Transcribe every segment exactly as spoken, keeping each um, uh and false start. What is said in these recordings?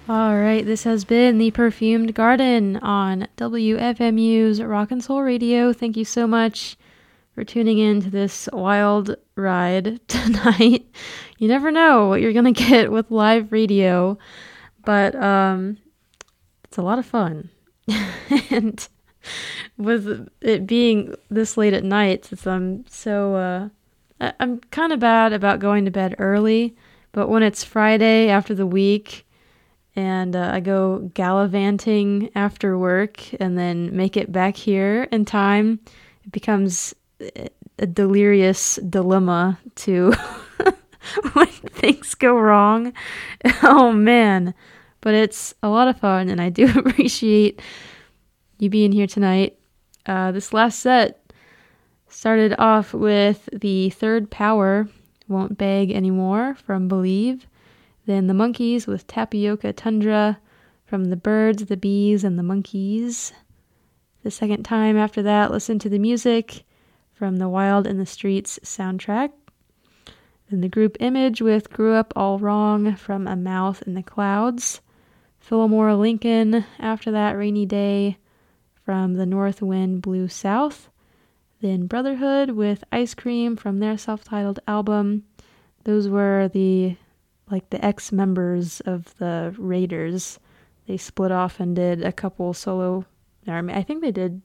All right, this has been The Perfumed Garden on W F M U's Rock and Soul Radio. Thank you so much for tuning in to this wild ride tonight. You never know what you're going to get with live radio, but um, it's a lot of fun. And with it being this late at night, since I'm so, uh, I- I'm kind of bad about going to bed early, but when it's Friday after the week, and uh, I go gallivanting after work and then make it back here in time, it becomes a delirious dilemma to when things go wrong. Oh man, but it's a lot of fun, and I do appreciate you being here tonight. Uh, this last set started off with the Third Power, Won't Beg Anymore from Believe. Then the Monkees with Tapioca Tundra from the Birds, the Bees, and the Monkees. The second time after that, listen to the music from the Wild in the Streets soundtrack. Then the group Image with Grew Up All Wrong from A Mouth in the Clouds. Fillmore Lincoln after that, Rainy Day from the North Wind Blew South. Then Brotherhood with Ice Cream from their self-titled album. Those were the like the ex-members of the Raiders. They split off and did a couple solo, I think they did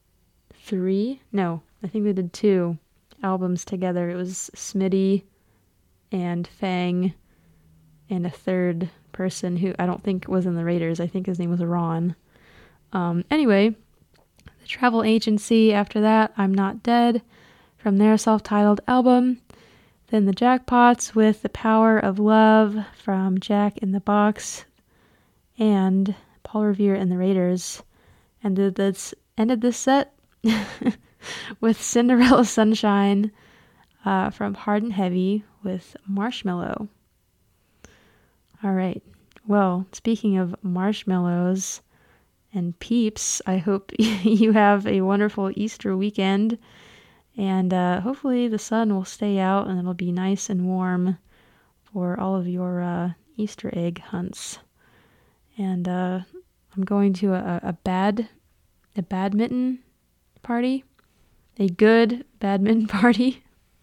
three, no, I think they did two albums together. It was Smitty and Fang and a third person who I don't think was in the Raiders. I think his name was Ron. Um, anyway, the Travel Agency after that, I'm Not Dead, from their self-titled album. Then the Jackpots with The Power of Love from Jack in the Box, and Paul Revere and the Raiders ended this ended this set with Cinderella Sunshine uh, from Hard and Heavy with Marshmallow. All right. Well, speaking of marshmallows and peeps, I hope you have a wonderful Easter weekend. And uh, hopefully the sun will stay out and it'll be nice and warm for all of your uh, Easter egg hunts. And uh, I'm going to a, a bad, a badminton party, a good badminton party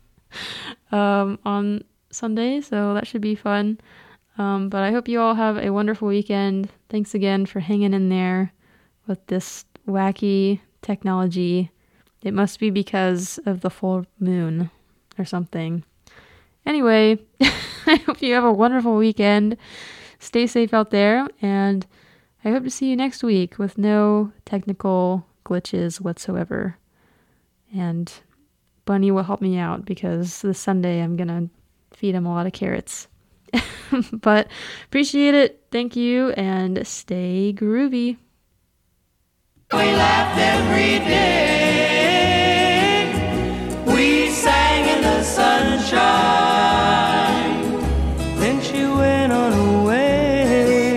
um, on Sunday, so that should be fun. Um, but I hope you all have a wonderful weekend. Thanks again for hanging in there with this wacky technology. It must be because of the full moon or something. Anyway, I hope you have a wonderful weekend. Stay safe out there, and I hope to see you next week with no technical glitches whatsoever. And Bunny will help me out because this Sunday I'm going to feed him a lot of carrots. But appreciate it. Thank you, and stay groovy. We laughed every day. We sang in the sunshine. Then she went on her way.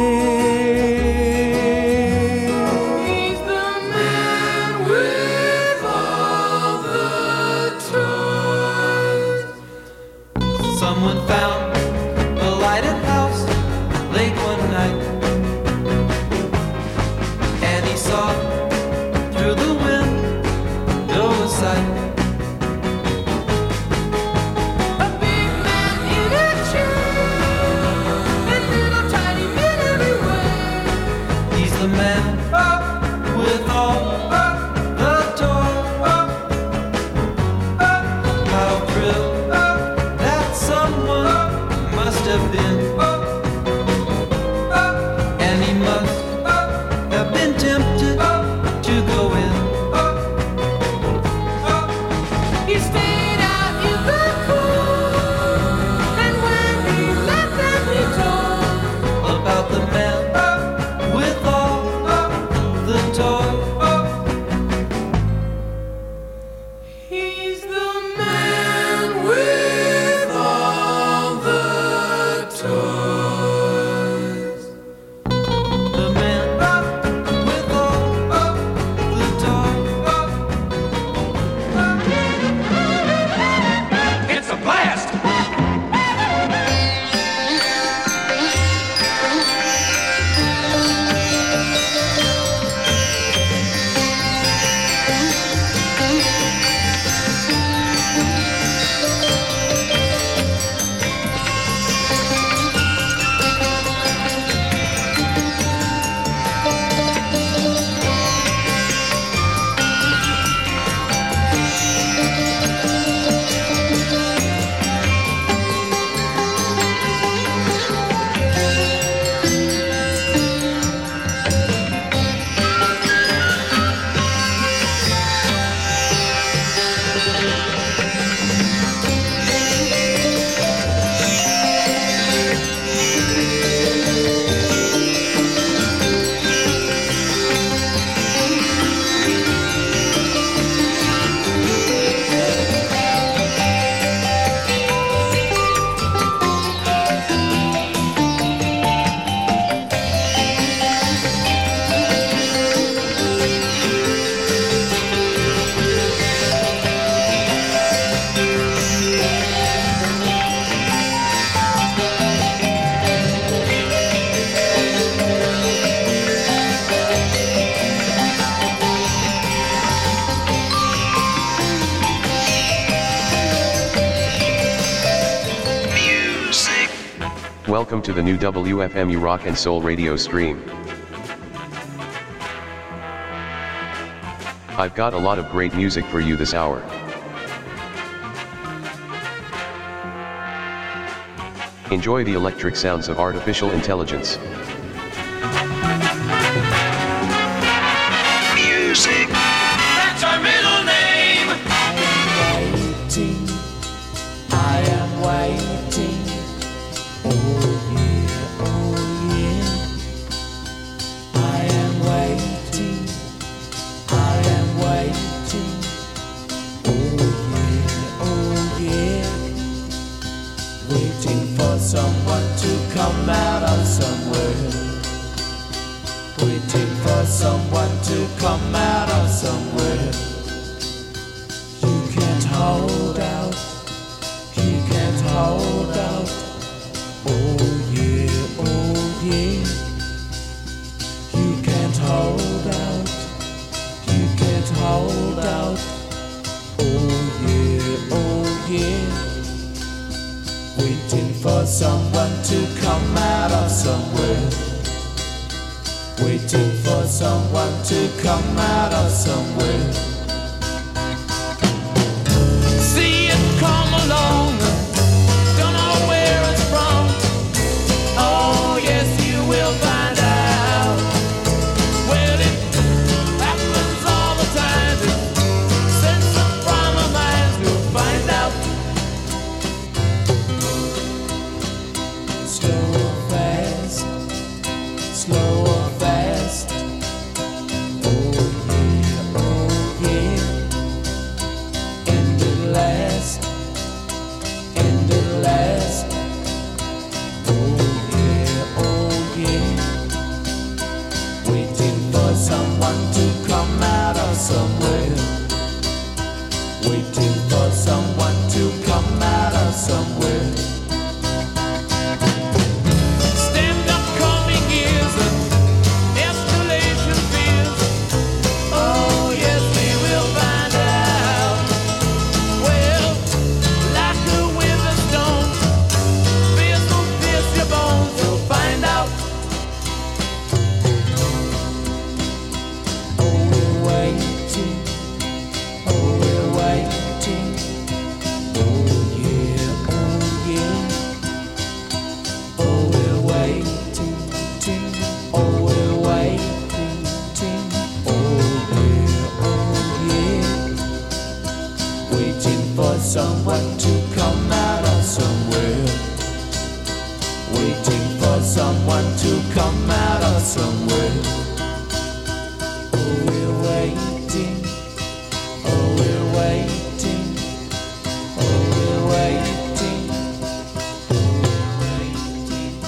He's the man with all the toys. Someone found a lighted house late one night, and he saw through the window a sight. The man with all the toys. How thrilled that someone must have been, and he must have been tempted to go in. He stayed out in the cool, and when he left them he told about the man with all the toy. Welcome to the new W F M U Rock and Soul radio stream. I've got a lot of great music for you this hour. Enjoy the electric sounds of artificial intelligence. Music. That's our middle name. I am waiting. I am waiting. Oh yeah, oh yeah. I am waiting. I am waiting. Oh yeah, oh yeah. Waiting for someone to come out of somewhere. Waiting for someone to come out of somewhere. You can't hold out. You can't hold out. Oh yeah, oh yeah. You can't hold out. You can't hold out. Oh yeah, oh yeah. Waiting for someone to come out of somewhere. Waiting for someone to come out of somewhere. See it come along. Don't know where it's from. Oh yes, you will find out. Well, it happens all the time. Sense of from our minds, we'll find out. Slow or fast, slow or fast. Oh yeah, oh yeah. End at last, end at last. Oh yeah, oh yeah. Waiting for someone to come out of somewhere. Waiting for someone to come out of somewhere. Stand up coming years and escalation fears. Oh yes, we will find out. Well, like a winter stone, fears will pierce your bones. You'll find out. Oh, we're waiting. Oh, we're waiting. Oh yeah, oh yeah. Oh, we're waiting. ting. Oh, we're waiting. ting. Oh yeah, oh yeah. Waiting for someone to come out of somewhere. Waiting for someone to come out of somewhere. Oh, we're waiting. Oh, we're waiting. Oh, we're waiting. Oh, we're waiting.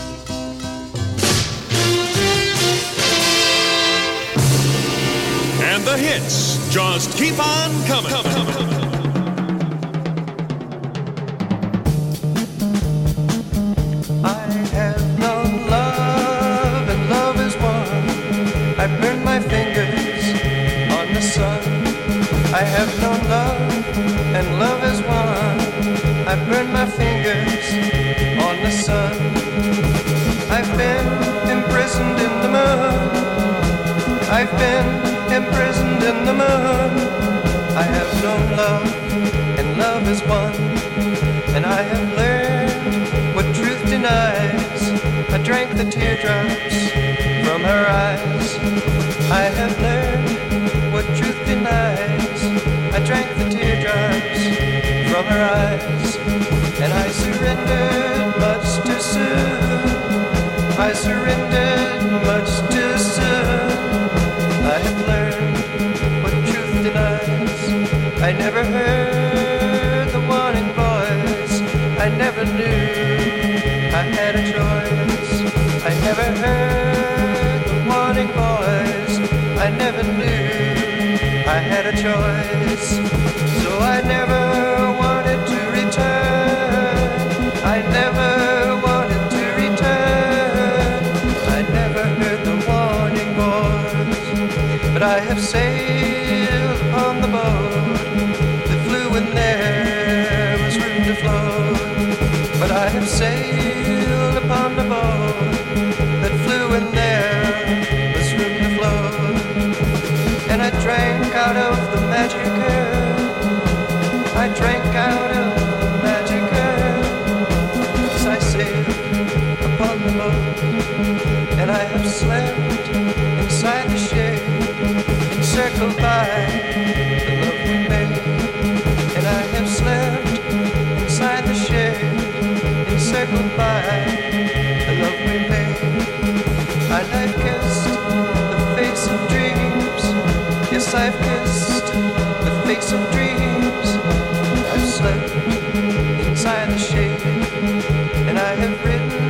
And the hits just keep on coming. I have known love, and love is one. I burn my fingers on the sun. I have known love, and love is one. I burn my fingers on the sun. I've been imprisoned in the moon. I've been imprisoned in the moon. I have known love, and love is one. And I have learned what truth denies. I drank the teardrops from her eyes. I have learned what truth denies. I drank the teardrops from her eyes. And I surrendered much too soon. I surrendered much too soon. I have learned what truth denies. I never heard the warning voice. I never knew I had a choice. I never heard the warning voice. I never knew I had a choice, so I never wanted to return. I never wanted to return. I never heard the warning voice, but I have sailed upon the boat that flew when there was room to float. But I have sailed upon the boat that flew when there was room to float. And I drank out of the magic urn. I drank out of the magic urn as I sailed upon the boat. And I have slept inside the shade, encircled by the love we made. And I have slept inside the shade, encircled by the love we made. And I've kissed the face of dreams. Yes, I've kissed the face of dreams. I've slept inside the shade, and I have written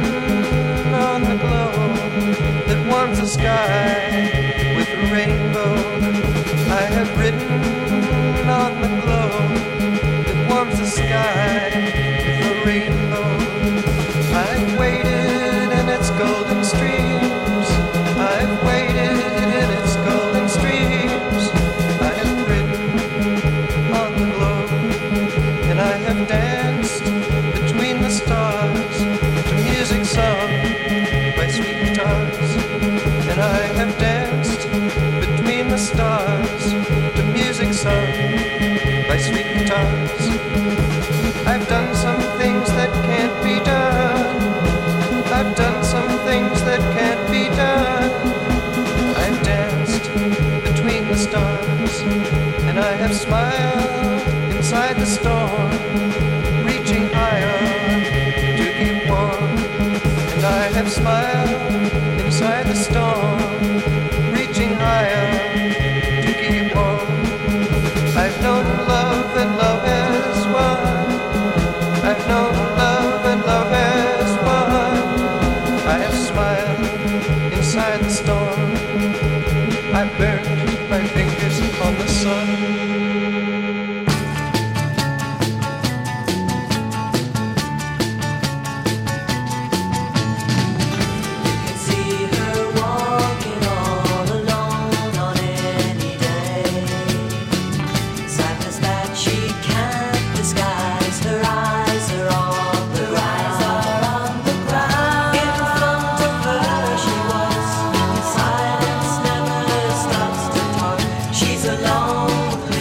on the glow that warms the sky with a rainbow. I have written on the glow that warms the sky with a rainbow. I've waited in its golden streams. I've waited in its golden streams. I have written on the glow, and I have danced between the stars to music sung by sweet guitars. And I have danced between the stars to music sung by sweet guitars. I've done some things that can't be done. I've done some things that can't be done. I've danced between the stars, and I have smiled inside the storm, reaching higher to keep warm. And I have smiled inside the storm, reaching higher to keep warm. I've known love and love has won. I've known love and love has won. I have smiled inside the storm. I burned my fingers on the sun. She's alone.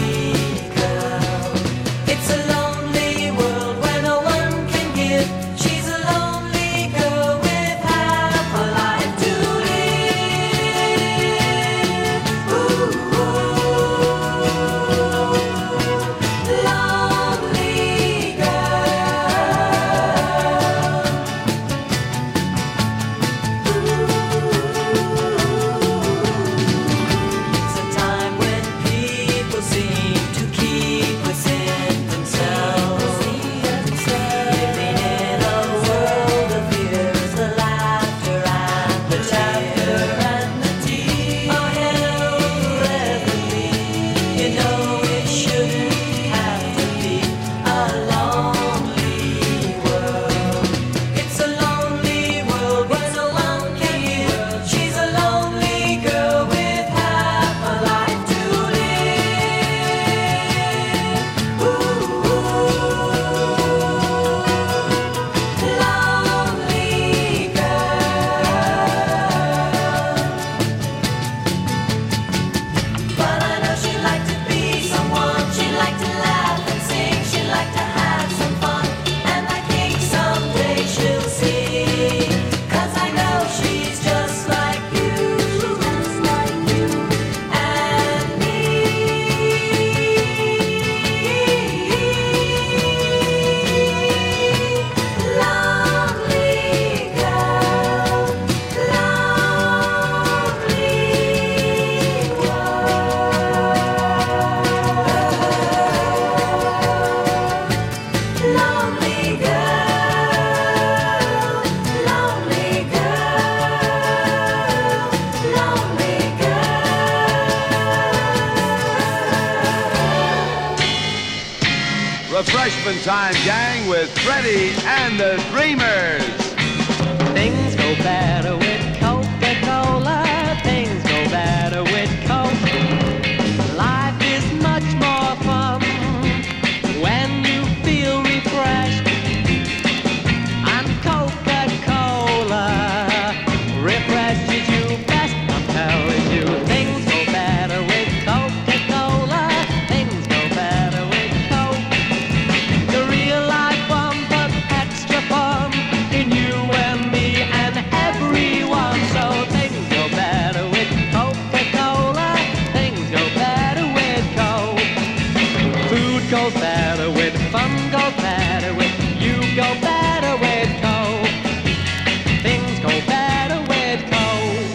Refreshment time, gang, with Freddie and the Dreamers. Things go better with Coca-Cola. Things go better with Coke. Life is much more fun when you feel refreshed. And Coca-Cola refreshes you best. I'm telling you, things go better with Coca-Cola. Things go better with Coke. The real life fun, but extra fun in you and me and everyone. So things go better with Coca-Cola. Things go better with Coke. Food goes better with fun, goes better with you, go better with Coke. Things go better with Coke.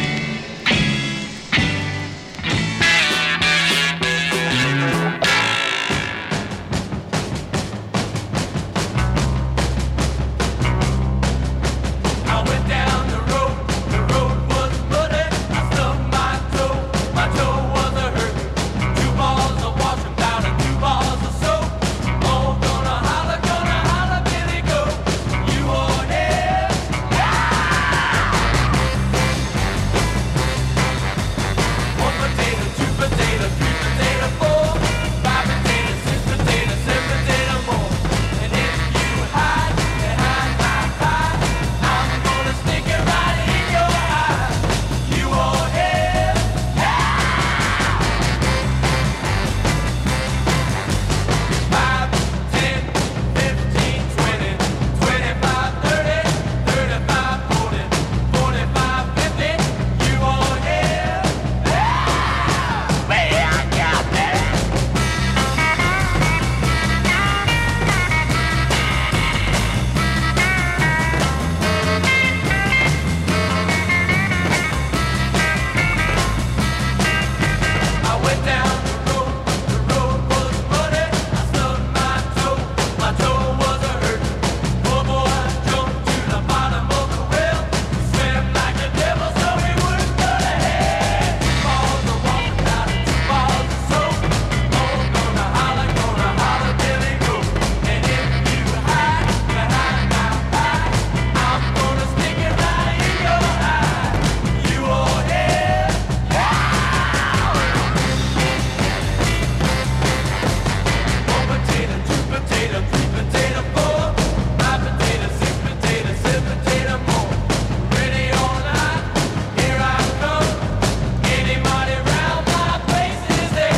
I went down the road, the road was muddy. I stubbed my toe, my toe was a hurt. Two balls of washing powder, two balls of soap. Oh, gonna holler, gonna holler, Billy go. You all here? One potato, two potato, three potato, four, five potato, six potato, seven potato more. And if you hide behind my pie, I'm gonna stick it right in your eye. You all here? Five, ten, fifteen, twenty, twenty-five, thirty, thirty-five, forty, forty-five, fifty. You all here? Well, I got that. I went down the road, the road was muddy. I stubbed my toe, my toe was a hurt. Poor boy jumped to the bottom of the well. He swam like the devil so he wouldn't go to hell. Two balls of washing powder, two balls of soap. Oh, gonna holler, gonna holler, Billy go. And if you hide behind my pie, I'm gonna stick it right in your eye. You all here? One potato, two potato, three potato, four, five potato, six potato, seven potato more. Ready or not, here I come. Anybody round my place is there?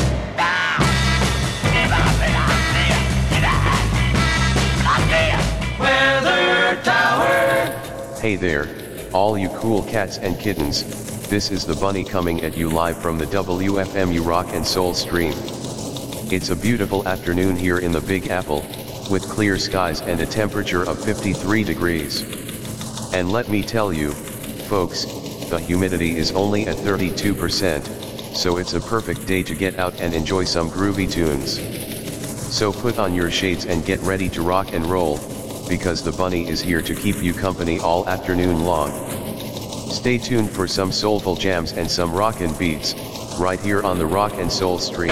Weather Tower. Hey there, all you cool cats and kittens, this is the Bunny coming at you live from the W F M U Rock and Soul stream. It's a beautiful afternoon here in the Big Apple, with clear skies and a temperature of fifty-three degrees. And let me tell you, folks, the humidity is only at thirty-two percent, so it's a perfect day to get out and enjoy some groovy tunes. So put on your shades and get ready to rock and roll, because the Bunny is here to keep you company all afternoon long. Stay tuned for some soulful jams and some rockin' beats, right here on the Rock and Soul stream.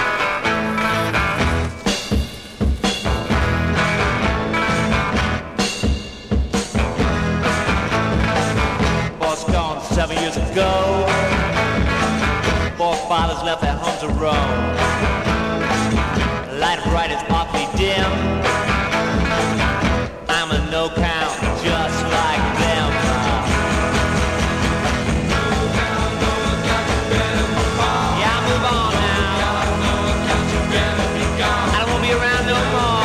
Was gone seven years ago. Four fathers left their homes to roam. Light bright is awfully dim. I'm a no count, just like them. Yeah, I move on now. I don't wanna be around no more.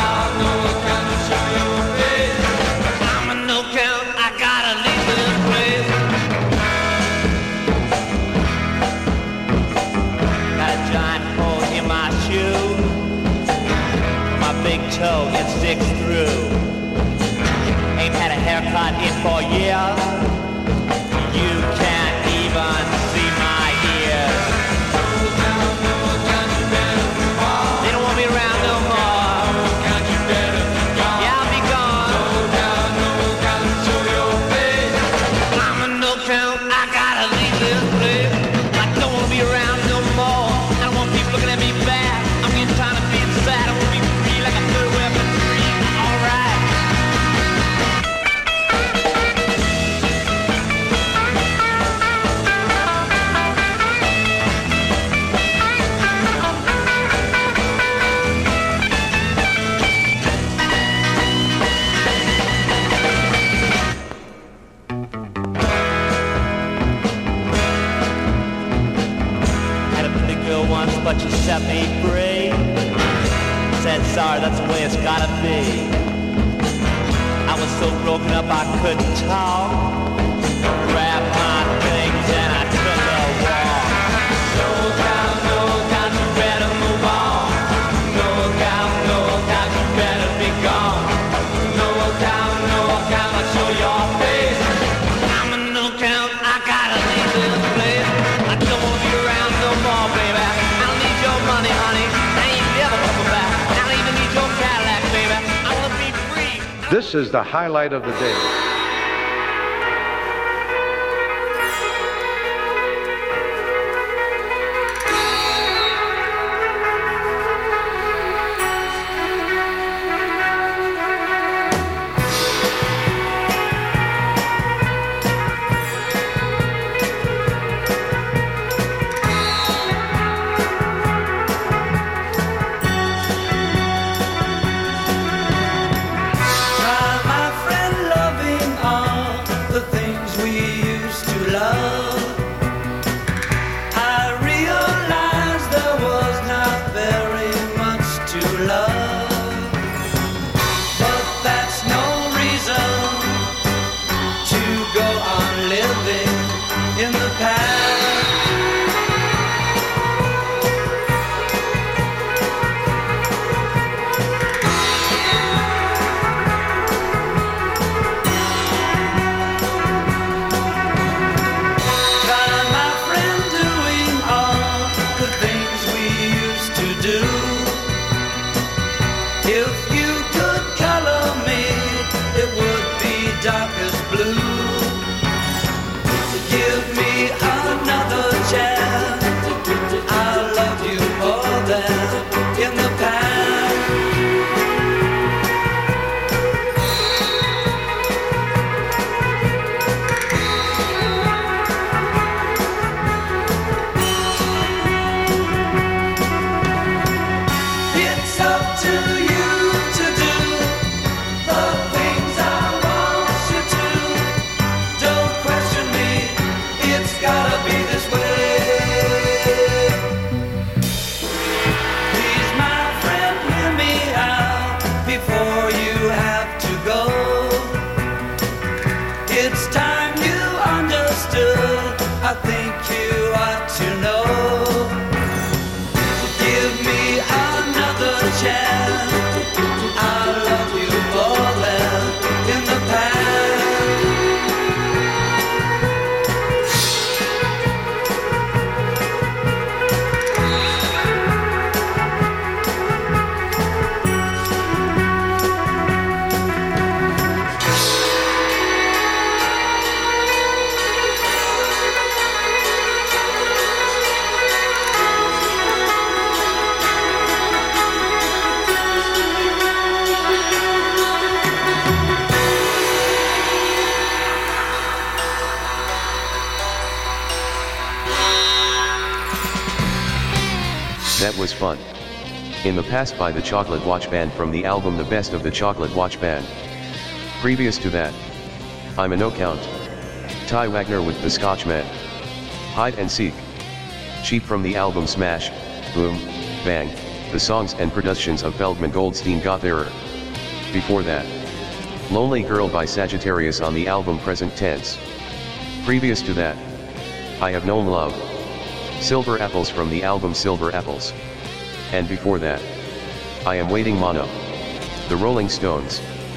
I'm a no count, I gotta leave this place. Got a giant hole in my shoe. My big toe, it sticks through. Ain't had a haircut in four years. You can't even see my ears. They don't want me around no more. Yeah, I'll be gone. I'm a no count, I gotta leave this place. I don't wanna be around no more. I don't want people looking at me bad. I'm getting tired of being sad. I wanna be free like I could. set me free. Said sorry, that's the way it's gotta be. I was so broken up I couldn't talk. Grabbed my things and I took a walk. No doubt, no doubt, you better move on. No doubt, no doubt, you better be gone. No doubt, no doubt, I'll show your face. I'm a no count, I gotta leave this place. I don't want you around no more, baby. I don't need your money, honey. I ain't never coming back. I don't even need your Cadillac, baby. I wanna be free. This is the highlight of the day. That was fun. In the Past by the Chocolate Watch Band from the album The Best of the Chocolate Watch Band. Previous to that, I'm a No Count. Ty Wagner with The Scotchman. Hide and Seek. Cheap from the album Smash, Boom, Bang, the songs and productions of Feldman Goldstein Gottharer. Before that, Lonely Girl by Sagittarius on the album Present Tense. Previous to that, I Have Known Love. Silver Apples from the album Silver Apples. And before that, I Am Waiting Mono. The Rolling Stones.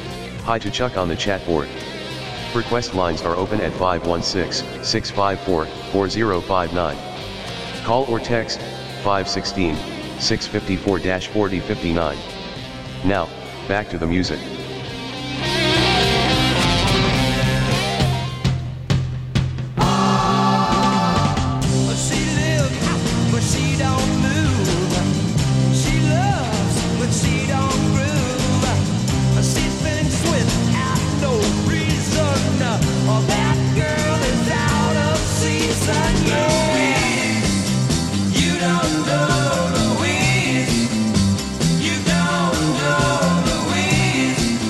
Hi to Chuck on the chat board. Request lines are open at five one six, six five four, four zero five nine. Call or text, five one six, six five four, four zero five nine. Now, back to the music. You don't know Louise.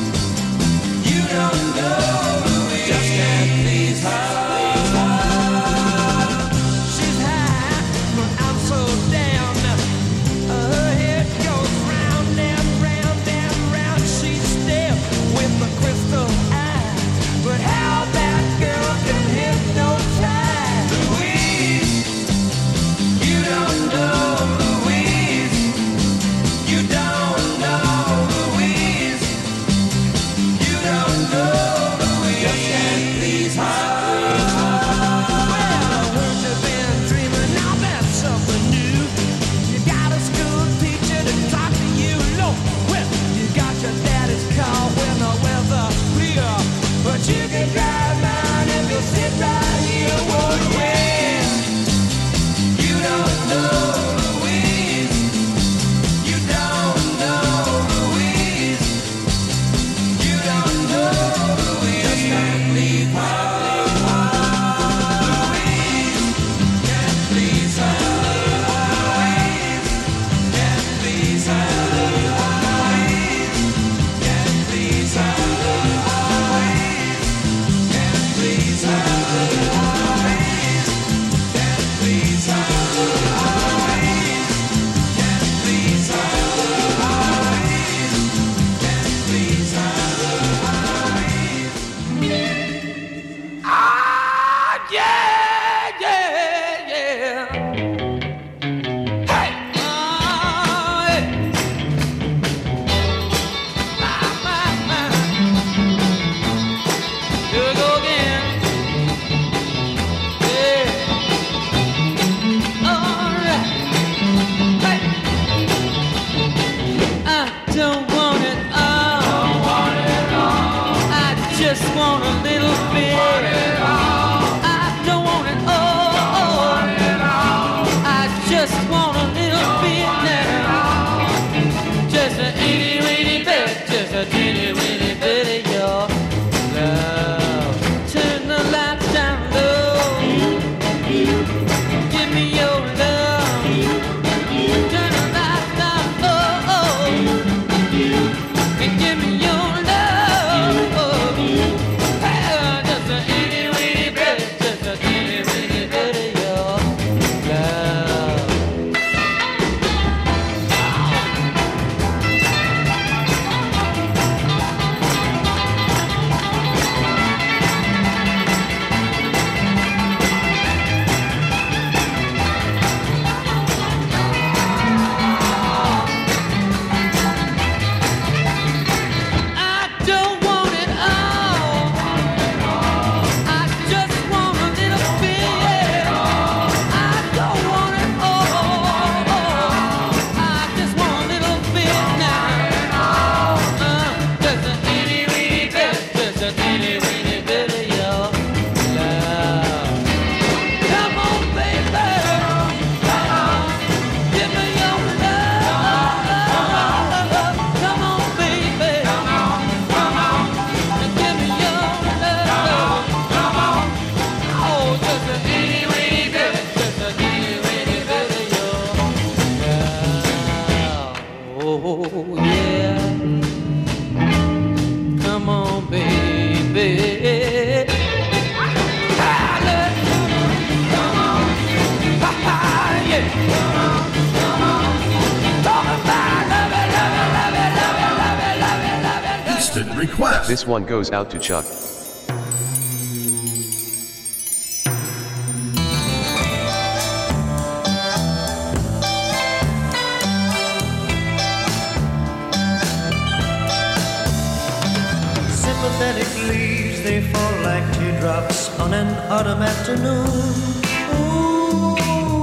request. This one goes out to Chuck. Sympathetic leaves, they fall like teardrops on an autumn afternoon. Ooh,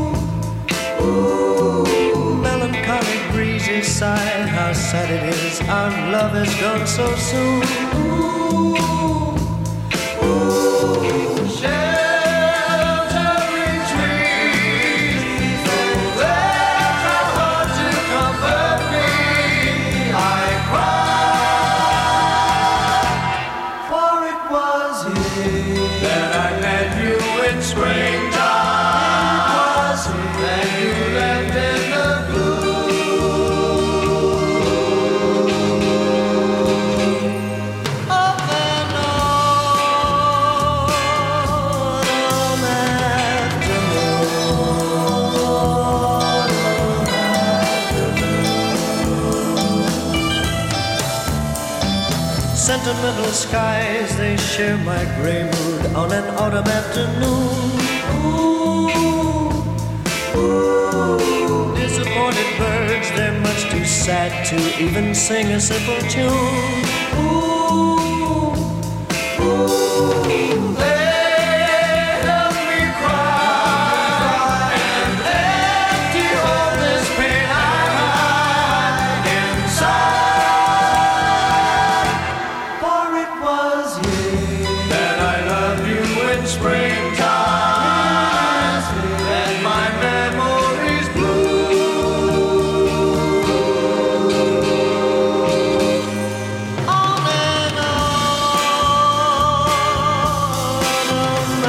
ooh, melancholy breezes sigh, how sad it is, our love has gone so soon. Ooh, ooh, sheltering trees, oh, they're hard to comfort me. I cry. That I met you in springtime. It was that you left in the gloom of an autumn afternoon. Sentimental skies, they share my gray mood on an autumn afternoon. Ooh, ooh, disappointed birds, they're much too sad to even sing a simple tune. Ooh, ooh, they help me cry and empty all this pain I hide inside. For it was you that I loved you in springtime, and my memories bloom on and on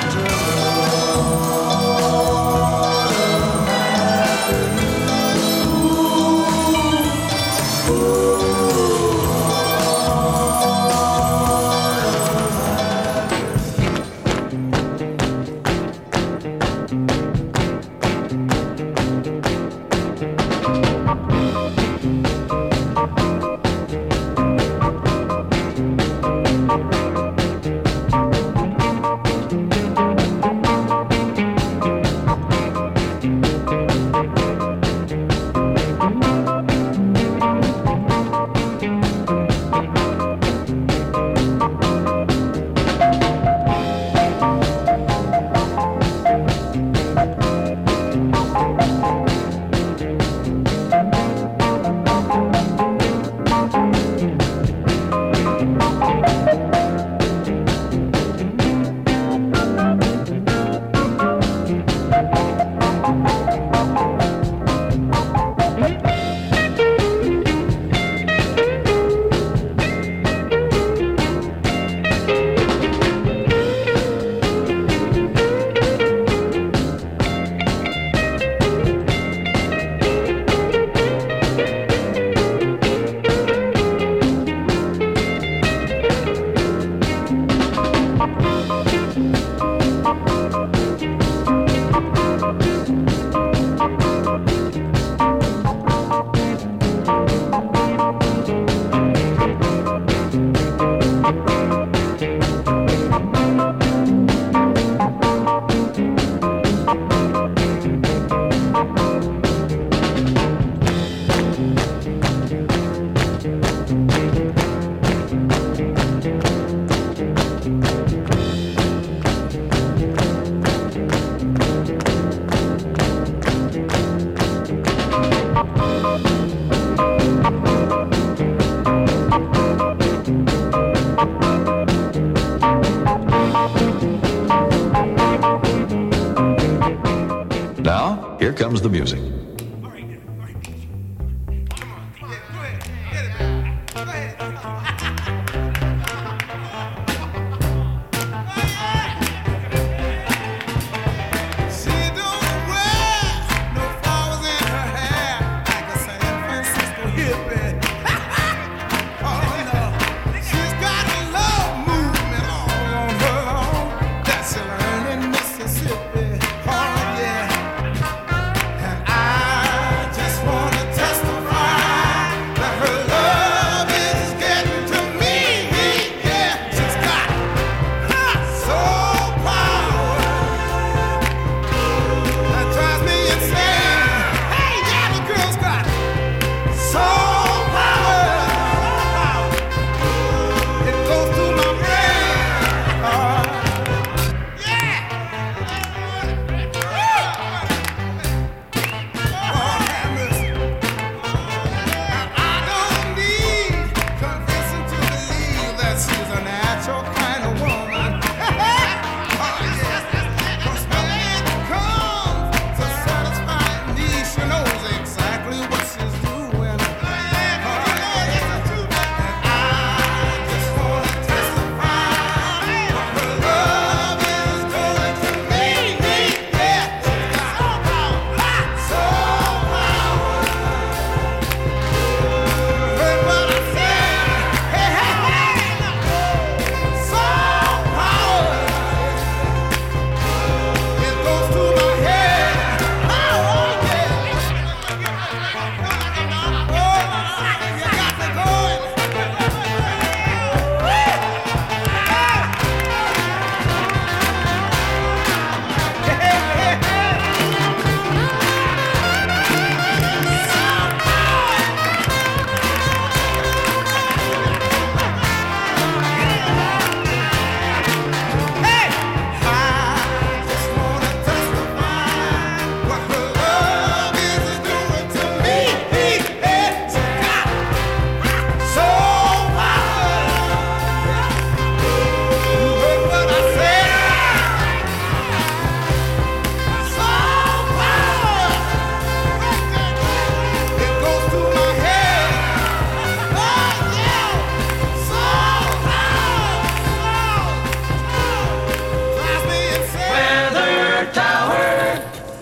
Now, here comes the music. Mississippi, oh yeah, and I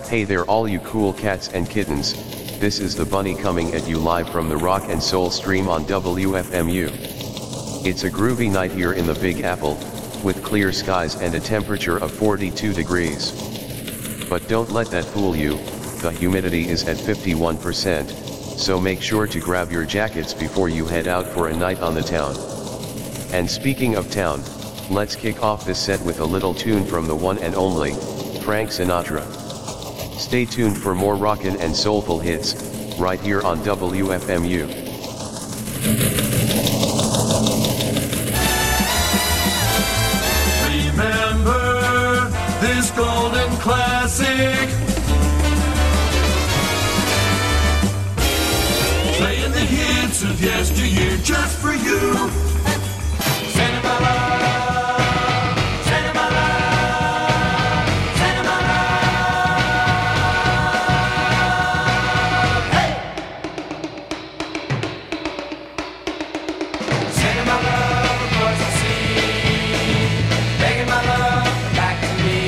Hey there all you cool cats and kittens, this is the Bunny coming at you live from the Rock and Soul stream on W F M U. It's a groovy night here in the Big Apple, with clear skies and a temperature of forty-two degrees. But don't let that fool you, the humidity is at fifty-one percent, so make sure to grab your jackets before you head out for a night on the town. And speaking of town, let's kick off this set with a little tune from the one and only Frank Sinatra. Stay tuned for more rockin' and soulful hits, right here on W F M U. Remember this golden classic, playing the hits of yesteryear just for you. Sending my love, sending my love, sending my love, hey! Sending my love across the sea, begging my love back to me.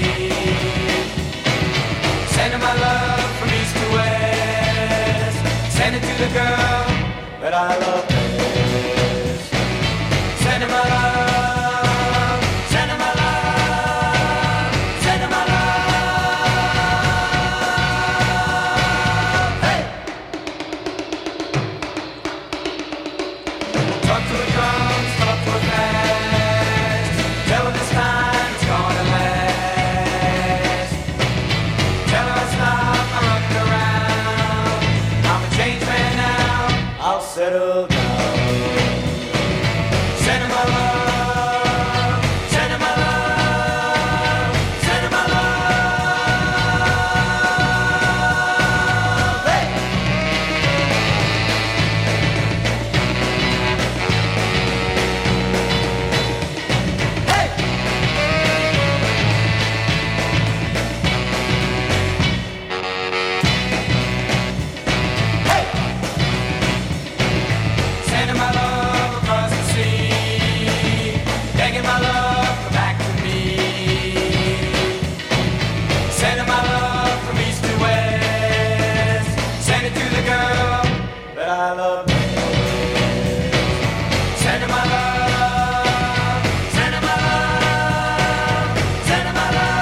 Sending my love from east to west, send it to the girl that I love best. Sending my love, sending my love, sending my love, hey! Talk to the drums, talk to the fast, tell her this time it's gonna last. Tell her I stop, I'm running around, I'm a changed man now, I'll settle down. Sending my love, sending my love, sending my love, hey! Hey! Hey! Sending my love across the sea, begging my love come back to me. Sending my love from east to west, send it to the girl that I love best. Sending my love, sending my love, sending my love.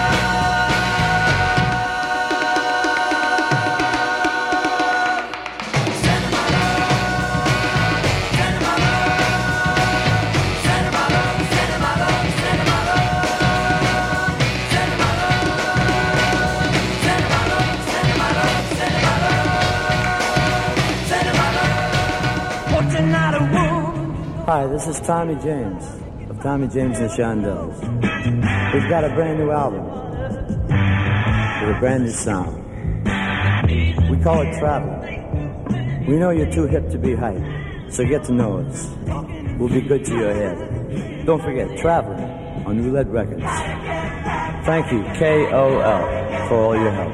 Sending my love, sending my love, sending my love, sending my love, sending my love, sending my love, sending my love, sending my love, sending my love, sending my love. What's another woman? Hi, this is Tommy James of Tommy James and the Shondells. We've got a brand new album with a brand new sound. We call it Travel. We know you're too hip to be hype, so get to know us. We'll be good to your head. Don't forget, Traveling on Roulette Records. Thank you, K O L, for all your help.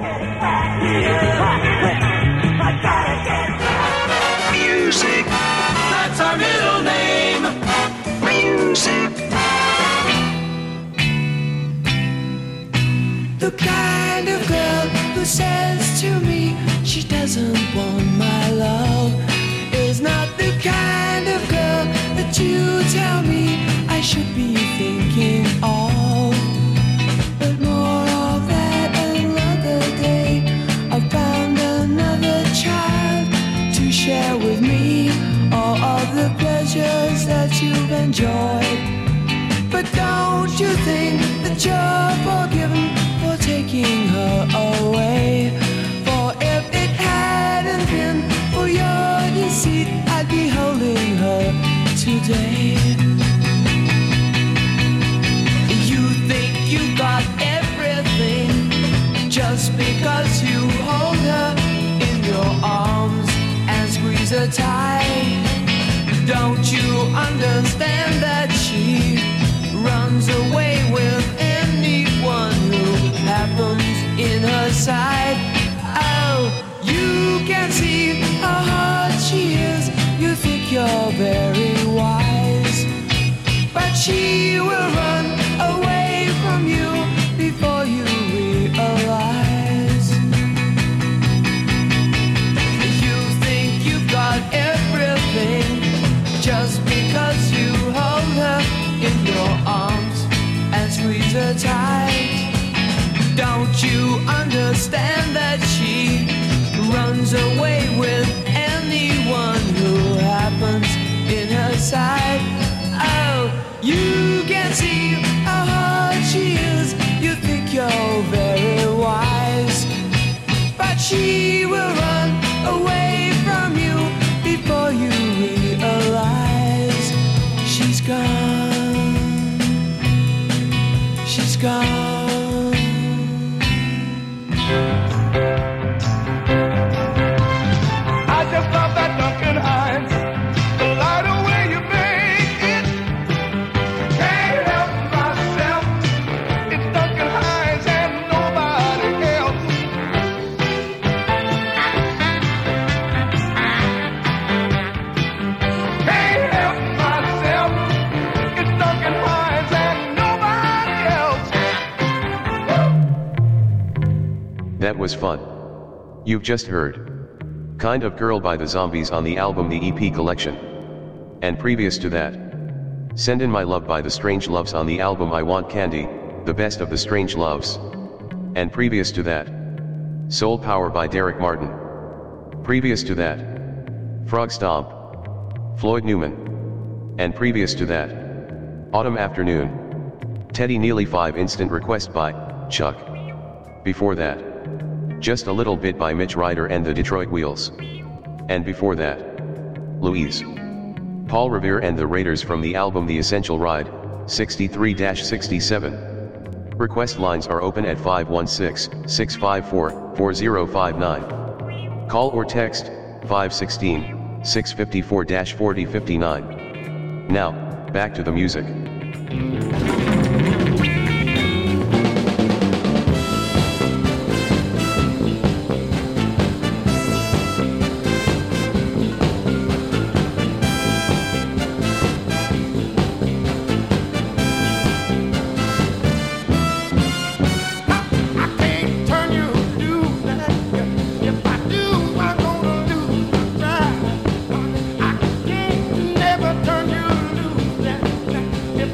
Music, that's our middle name. Music. The kind of girl who says to me she doesn't want my love is not the kind of girl that you tell me I should be thinking of. But more of that another day. I found another child to share with me all of the pleasures that you've enjoyed. But don't you think that you're forgiven for taking her away? For if it hadn't been for your deceit, I'd be holding her today. You think you got everything just because you hold her in your arms and squeeze her tight. Don't you understand that she runs away with anyone who happens in her sight? Oh, you can see how hard she is. You think you're very wise, but she will run away from you before you realize. with anyone who happens in her sight. Oh, you can see how hard she is. You think you're very wise, but she will run away from you before you realize she's gone. She's gone. I just love that Duncan Hines. The lighter way you make it, can't help myself. It's Duncan Hines and nobody else. Can't help myself. It's Duncan Hines and nobody else. That was fun. You've just heard Kind of Girl by the Zombies on the album The E P Collection. And previous to that, Send In My Love by the Strange Loves on the album I Want Candy, the best of the Strange Loves. And previous to that, Soul Power by Derek Martin. Previous to that, Frog Stomp, Floyd Newman. And previous to that, Autumn Afternoon, Teddy Neely five Instant Request by Chuck. Before that, Just a Little Bit by Mitch Ryder and the Detroit Wheels. And before that, Louise, Paul Revere and the Raiders from the album The Essential Ride, sixty-three sixty-seven. Request lines are open at five one six, six five four, four zero five nine. Call or text, five one six, six five four, four zero five nine. Now, back to the music. If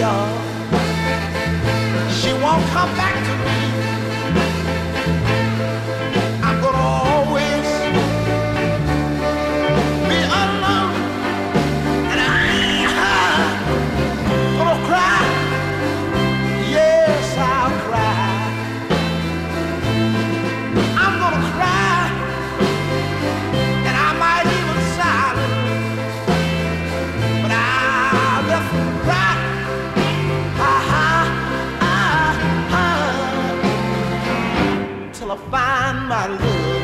y'all. She won't come back to me. I'm gonna always be alone, and I'm gonna cry. Yes, I'll cry. I'm gonna cry, and I might even silence, but I'll just cry. Till I find my love.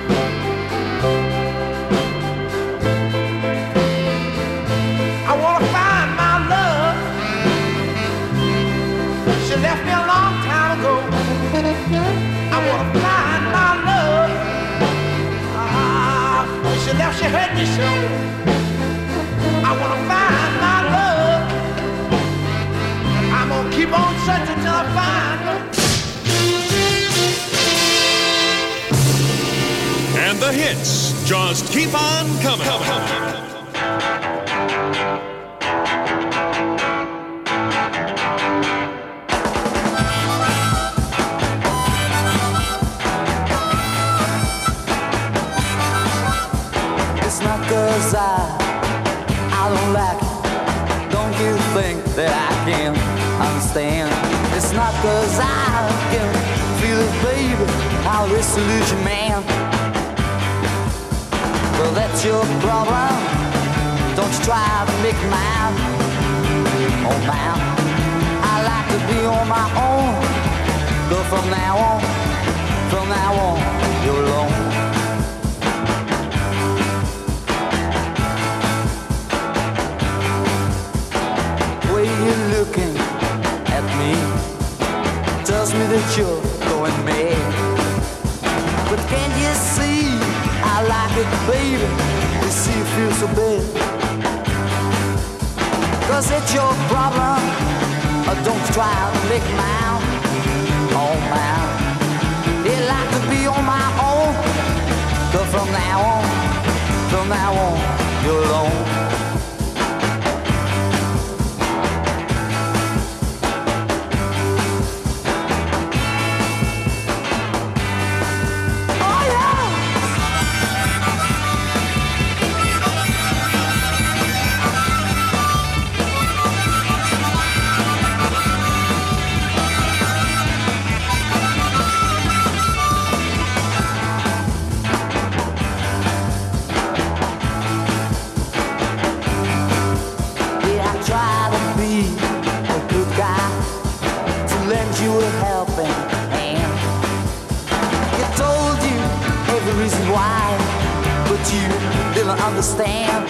I wanna find my love. She left me a long time ago. I wanna find my love. Ah, when she left, she hurt me so. I wanna find my love. I'm gonna keep on searching till I find her. And the hits just keep on coming. It's not 'cause I, I don't like it. Don't you think that I can understand? It's not 'cause I can feel it, baby. I'll disillusion man. Well, that's your problem. Don't you try to make mine. Oh, man, I like to be on my own. But from now on, from now on, you're alone. The way you're looking at me tells me that you're going mad. But can't you see? I like it, baby. You see, you feel so bad. 'Cause it's your problem. Uh, don't try to make mine. Oh, man. You like to be on my own. But from now on, from now on, you're alone. Understand?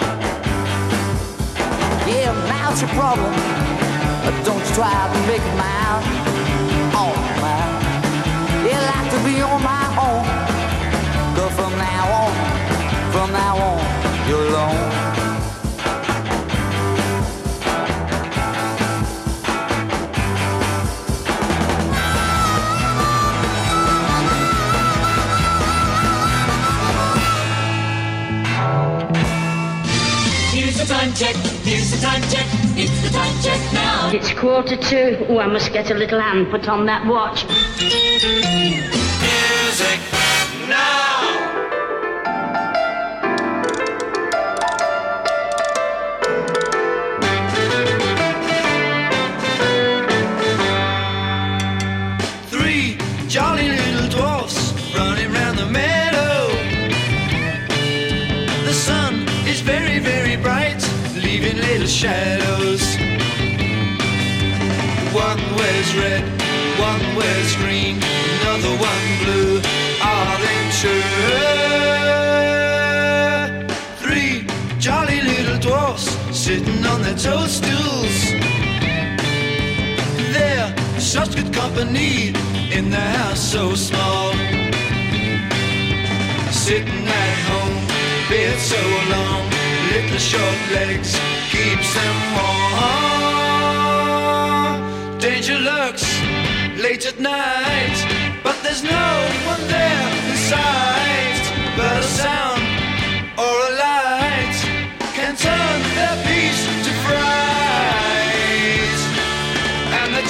Yeah, now it's your problem. But don't you try to make it mine. Oh, man. Yeah, I like to be on my own. But from now on, from now on, you're alone. Time check, here's the time check, it's the time check now. It's quarter to, oh, I must get a little hand put on that watch. Music now. Three jolly little dwarfs running round the meadow. The sun is very, very bright, leaving little shadows. One wears red, one wears green, another one blue. Are they true? Three jolly little dwarfs sitting on their toadstools. They're such good company in the house so small. Sitting at home, bed so long, little short legs keeps them warm. Danger lurks late at night, but there's no one there in sight. But a sound or a light can turn their peace to fright.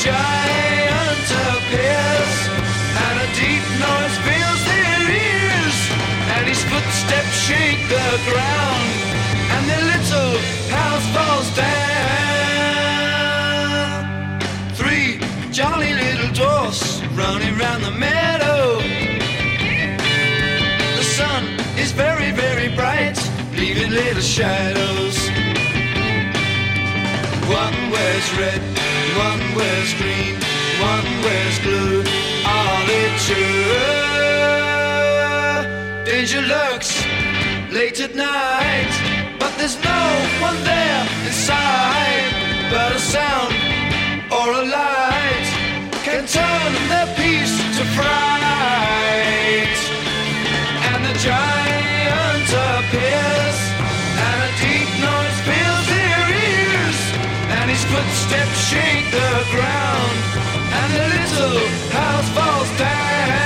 giant appears, and a deep noise fills their ears, and his footsteps shake the ground, and the little house falls down. Three jolly little dwarfs running round the meadow. The sun is very, very bright, leaving little shadows. One wears red, one wears green, one wears blue. Are they true? Danger lurks late at night, but there's no one there inside. But a sound or a light can turn their peace to fright. And the giant appears, and a deep noise fills their ears, and his footsteps shake the ground, and the little house falls down.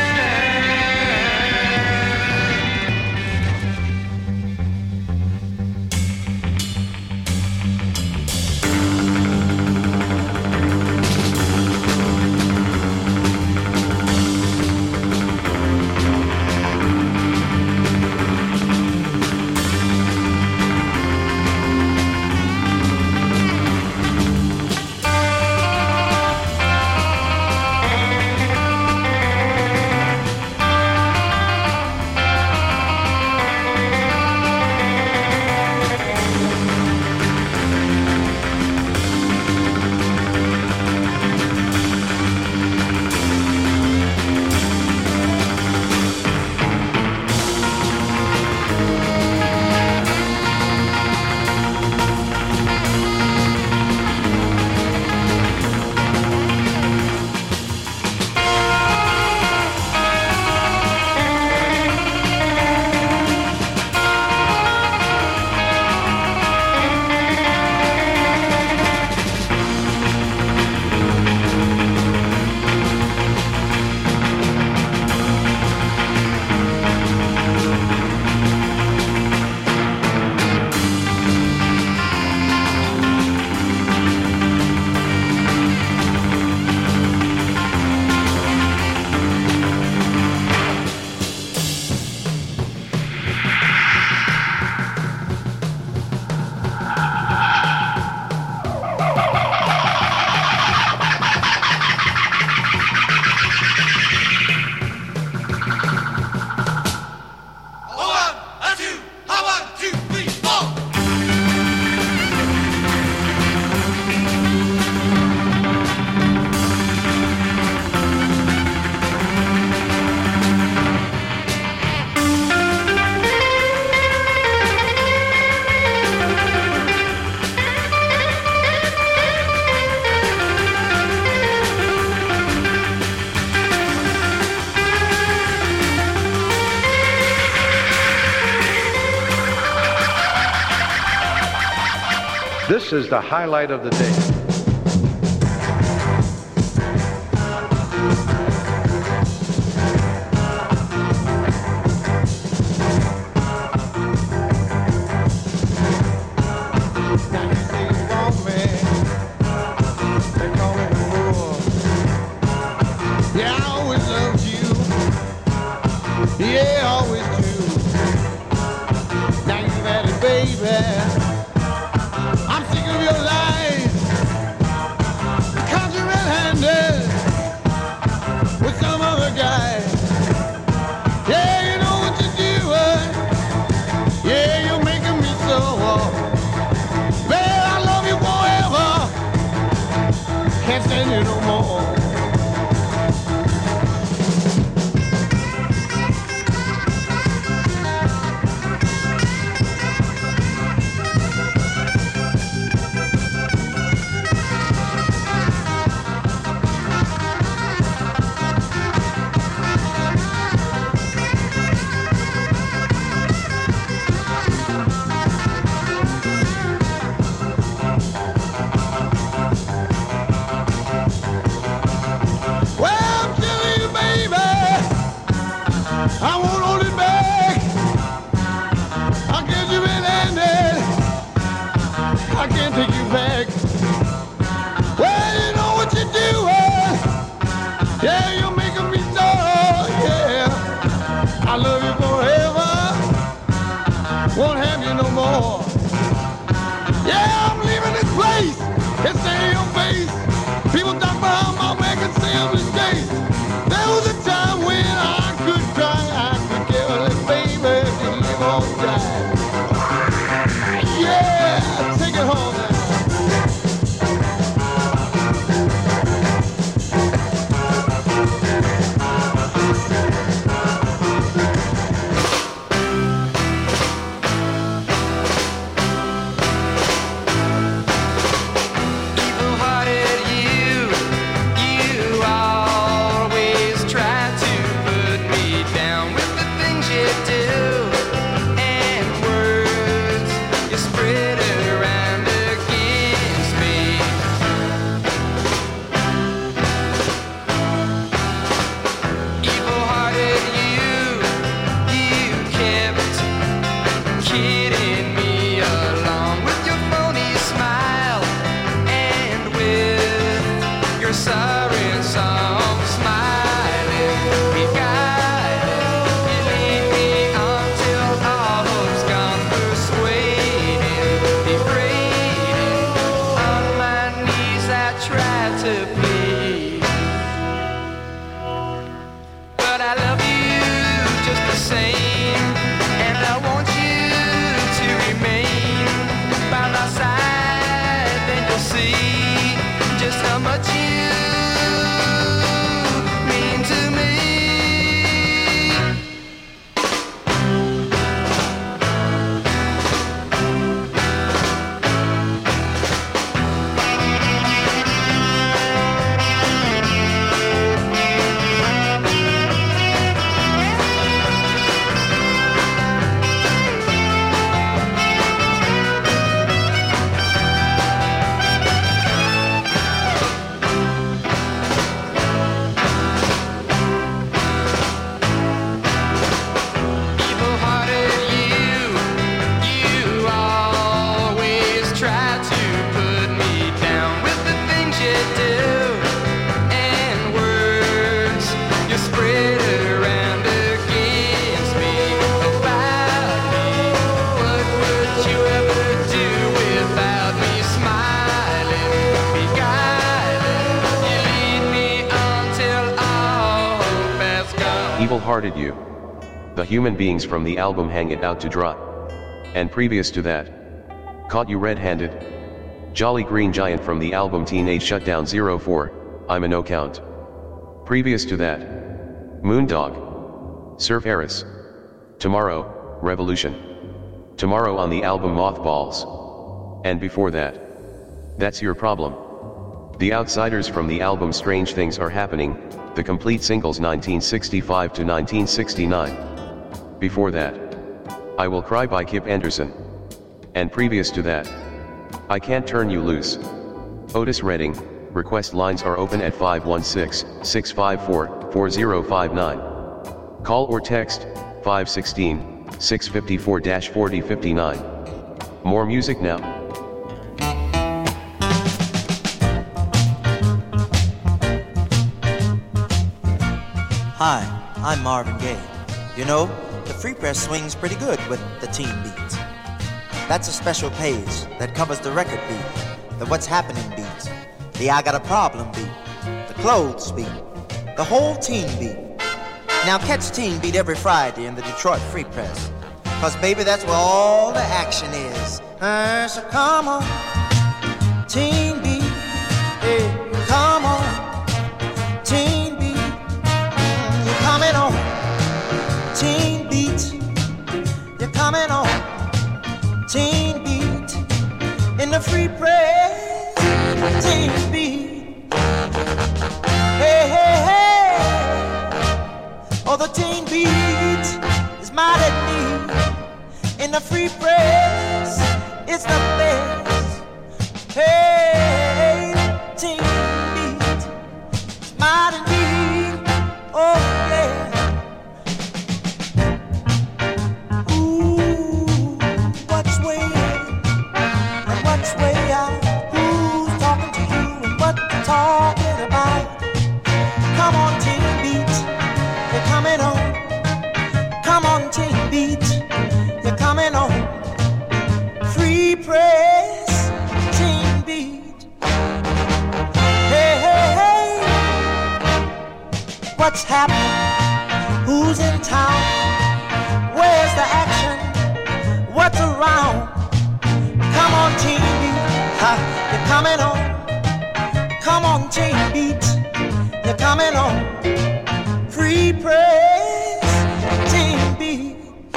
This is the highlight of the day. siren song, smiling, be guided. You lead me until all hope's gone, persuading, degrading. On my knees I try to plead, but I love you just the same, and I want you to remain by my side. Then you'll see just how much you mean to me. Evil-hearted you, you always try to put me down with the things you do and words you spread around against me, about me. What would you ever do without me? Smiling, beguiling, you lead me until all hope has gone. Evil-hearted you. The human beings from the album Hang It Out to Dry. And previous to that, Caught You Red-Handed. Jolly Green Giant from the album Teenage Shutdown oh four, I'm a No Count. Previous to that, Moondog. Surf Eris. Tomorrow, Revolution. Tomorrow on the album Mothballs. And before that, That's Your Problem. The Outsiders from the album Strange Things Are Happening, the complete singles nineteen sixty-five to nineteen sixty-nine. Before that, I Will Cry by Kip Anderson. And previous to that, I Can't Turn You Loose. Otis Redding. Request lines are open at five one six, six five four, four zero five nine. Call or text five one six, six five four, four zero five nine. More music now. Hi, I'm Marvin Gaye. You know, the Free Press swings pretty good with the teen beats. That's a special page that covers the record beat, the What's Happening beats, the I Got a Problem beat, the Clothes beat, the whole teen beat. Now catch Teen Beat every Friday in the Detroit Free Press, cause baby, that's where all the action is. Uh, so come on, Teen Beat, hey, come on, Teen Beat, mm, you're coming on, Teen Beat, you're coming on, Teen Beat, in the Free Press, Teen Beat, hey, hey, hey, oh, the Teen Beat is mighty neat, in the Free Press, it's the best, hey, Teen Beat, it's mighty neat, oh, yeah. Talking about, come on, Teen Beat, you're coming on. Come on, Teen Beat, you're coming on. Free Press, Teen Beat. Hey, hey, hey, what's happening? Who's in town? Where's the action? What's around? Come on, Teen Beat, ha, you're coming on. Come on, Teen Beat, you're coming on. Free Press, Teen Beat.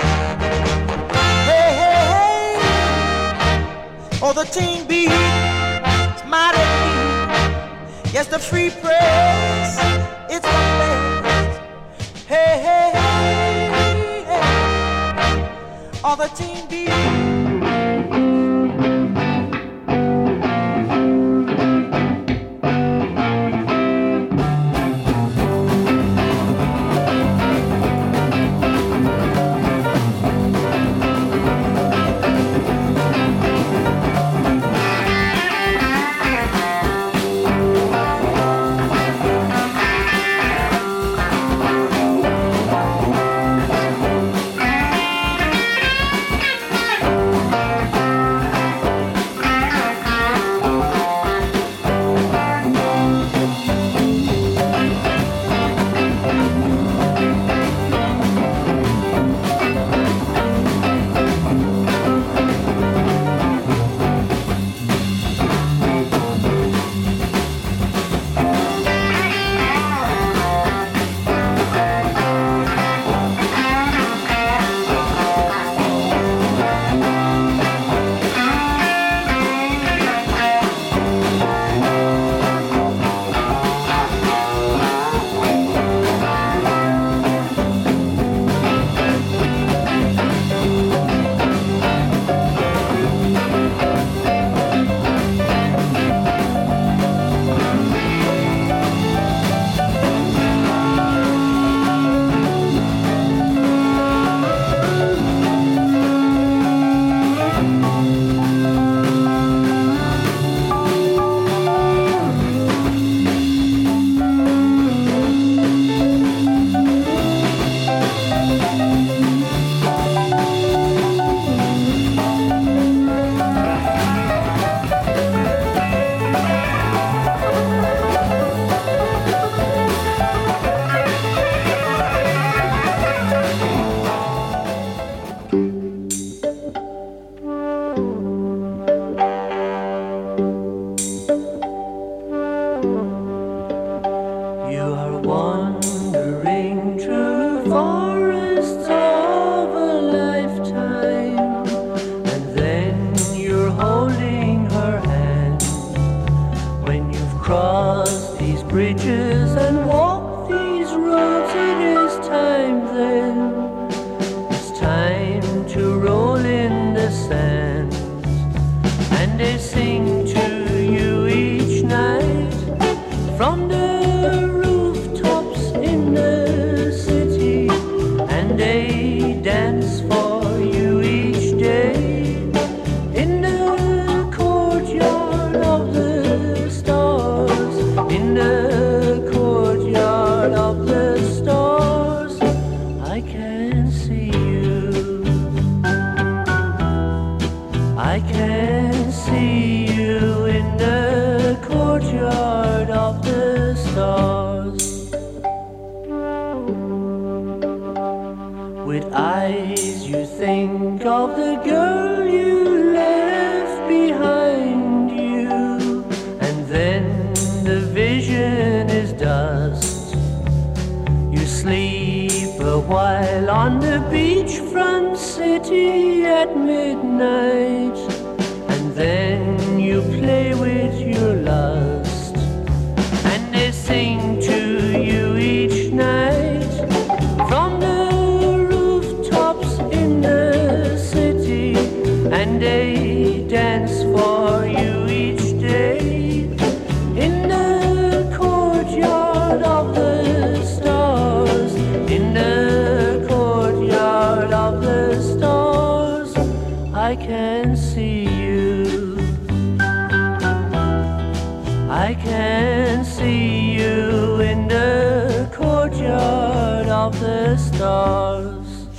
Hey, hey, hey, oh, the Teen Beat is mighty neat. Yes, the Free Press, it's the best. Hey, hey, hey, hey, oh, the Teen Beat. You are wandering through forests of a lifetime, and then you're holding her hand. When you've crossed these bridges and walked these roads, it is time then. It's time to roll in the sand, and they sing to you each night from the rooftops in the city, and they dance for you each day in the courtyard of the stars, in the courtyard of the stars. I can see you, I can see you in the courtyard of the stars. With eyes you think of the girl you left behind you, and then the vision is dust. You sleep a while on the beachfront city at midnight, and then you play with your lust, and they sing to you each night from the rooftops in the city, and they dance for you each day in the courtyard of the stars, in the courtyard of the stars. I can see you, I can see you in the courtyard of the stars.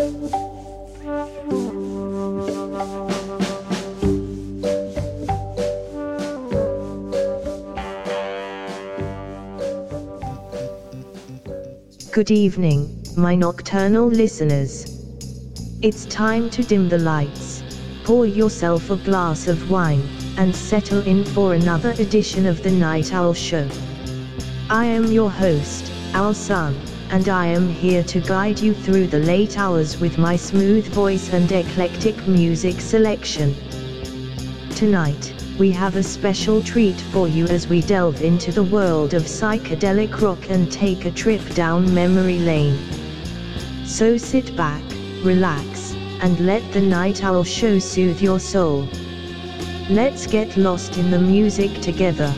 Good evening, my nocturnal listeners. It's time to dim the lights, pour yourself a glass of wine, and settle in for another edition of the Night Owl Show. I am your host, Owl Sun, and I am here to guide you through the late hours with my smooth voice and eclectic music selection. Tonight, we have a special treat for you as we delve into the world of psychedelic rock and take a trip down memory lane. So sit back, relax, and let the Night Owl Show soothe your soul. Let's get lost in the music together.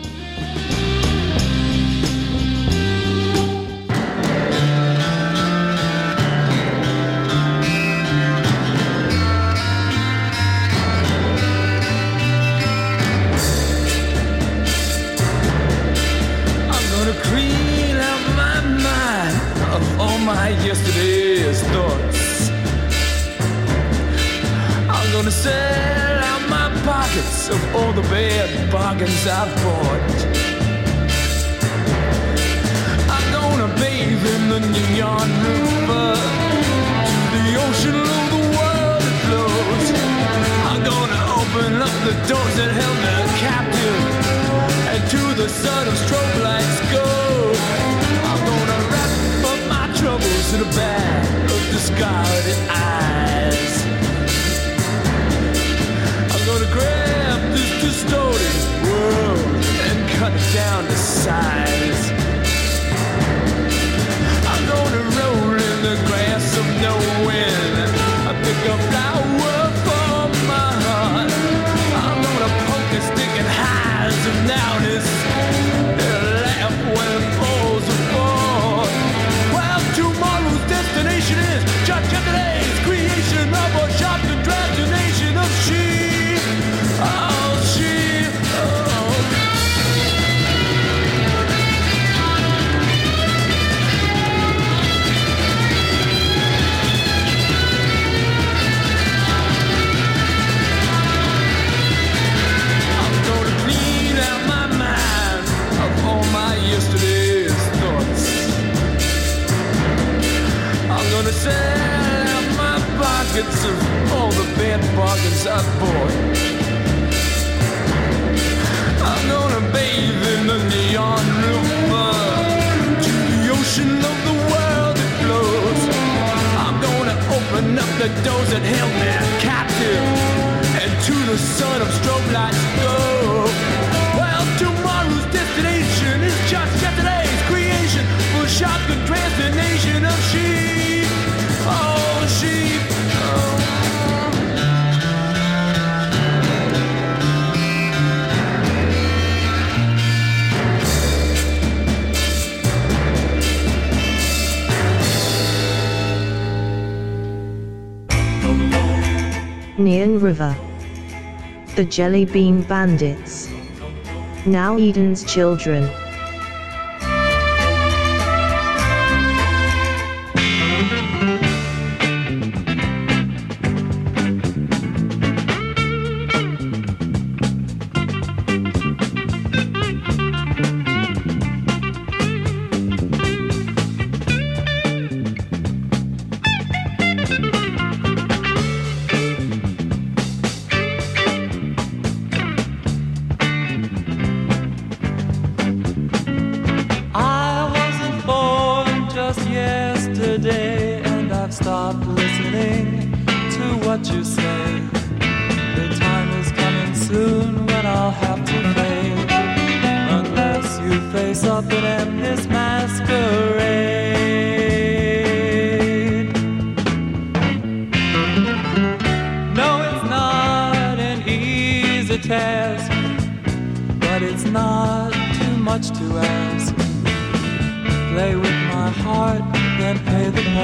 Yesterday's thoughts. I'm gonna sell out my pockets of all the bad bargains I've bought. I'm gonna bathe in the neon river to the ocean of the world that flows. I'm gonna open up the doors that held me captive, and to the sun of strobe lights go. I'm gonna wrap up my troubles in a bag of discarded eyes. I'm gonna grab this distorted world and cut it down to size. I'm gonna roll in the grass of nowhere. I pick a flower for my heart. I'm gonna poke a stick in highs of nowness and laugh when it falls apart. Well, tomorrow's destination is just yesterday's creation of a sharp contrastination of she. Oh, she. Oh. I'm gonna clean out my mind of all my yesterday's thoughts. I'm gonna sell out my pockets of all the bad bargains I've bought. I'm gonna bathe in the neon the doors that held me captive, and to the sun of strobe lights go. Well, tomorrow's destination is just yesterday's creation, for shotgun transformation of sheep. Oh, sheep. Oh. Neon River. The Jelly Bean Bandits. Now Eden's Children.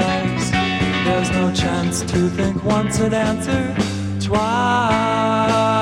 There's no chance to think once and answer twice.